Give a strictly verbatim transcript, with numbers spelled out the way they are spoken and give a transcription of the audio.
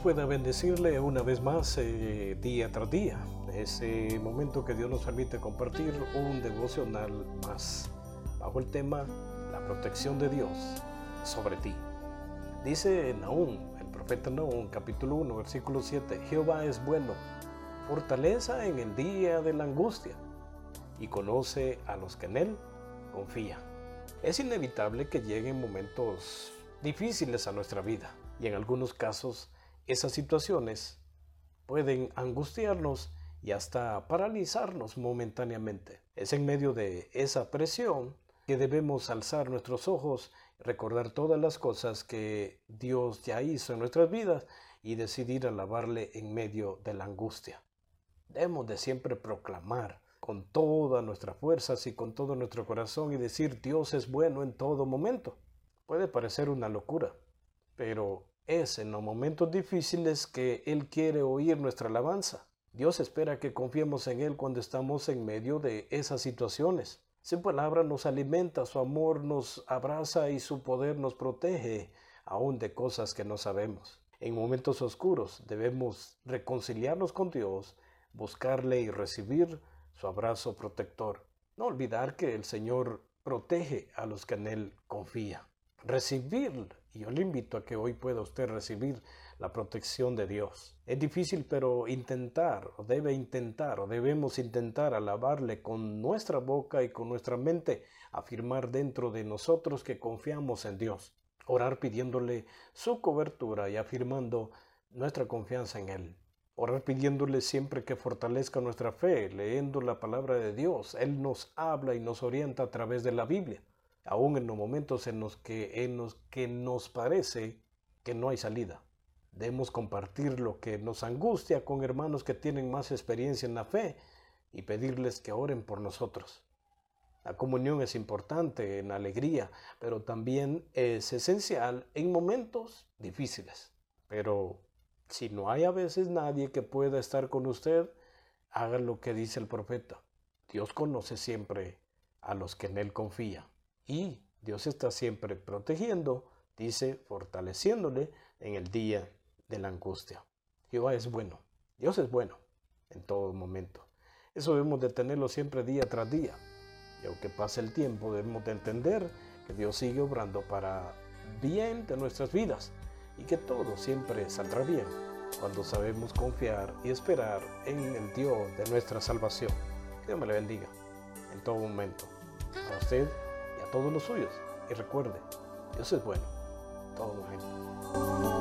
pueda bendecirle una vez más eh, día tras día. Ese momento que Dios nos permite compartir un devocional más bajo el tema la protección de Dios sobre ti. Dice Nahum, el profeta Nahum, capítulo uno, versículo siete: Jehová es bueno, fortaleza en el día de la angustia, y conoce a los que en él confían. Es inevitable que lleguen momentos difíciles a nuestra vida, y en algunos casos esas situaciones pueden angustiarnos y hasta paralizarnos momentáneamente. Es en medio de esa presión que debemos alzar nuestros ojos, recordar todas las cosas que Dios ya hizo en nuestras vidas y decidir alabarle en medio de la angustia. Debemos de siempre proclamar con todas nuestras fuerzas y con todo nuestro corazón y decir: Dios es bueno en todo momento. Puede parecer una locura, pero es en los momentos difíciles que Él quiere oír nuestra alabanza. Dios espera que confiemos en Él cuando estamos en medio de esas situaciones. Su palabra nos alimenta, su amor nos abraza y su poder nos protege, aún de cosas que no sabemos. En momentos oscuros debemos reconciliarnos con Dios, buscarle y recibir su abrazo protector. No olvidar que el Señor protege a los que en Él confían. Recibir, y yo le invito a que hoy pueda usted recibir la protección de Dios. Es difícil, pero intentar, o debe intentar, o debemos intentar alabarle con nuestra boca y con nuestra mente, afirmar dentro de nosotros que confiamos en Dios, orar pidiéndole su cobertura y afirmando nuestra confianza en Él. Orar pidiéndole siempre que fortalezca nuestra fe, leyendo la palabra de Dios. Él nos habla y nos orienta a través de la Biblia, aún en los momentos en los que, en los que nos parece que no hay salida. Debemos compartir lo que nos angustia con hermanos que tienen más experiencia en la fe y pedirles que oren por nosotros. La comunión es importante en la alegría, pero también es esencial en momentos difíciles. Pero si no hay a veces nadie que pueda estar con usted, haga lo que dice el profeta. Dios conoce siempre a los que en Él confían. Y Dios está siempre protegiendo, dice, fortaleciéndole en el día de la angustia. Jehová es bueno, Dios es bueno en todo momento. Eso debemos de tenerlo siempre día tras día. Y aunque pase el tiempo, debemos de entender que Dios sigue obrando para bien de nuestras vidas y que todo siempre saldrá bien cuando sabemos confiar y esperar en el Dios de nuestra salvación. Que Dios me le bendiga en todo momento, a usted y a todos los suyos. Y recuerde, Dios es bueno en todo momento.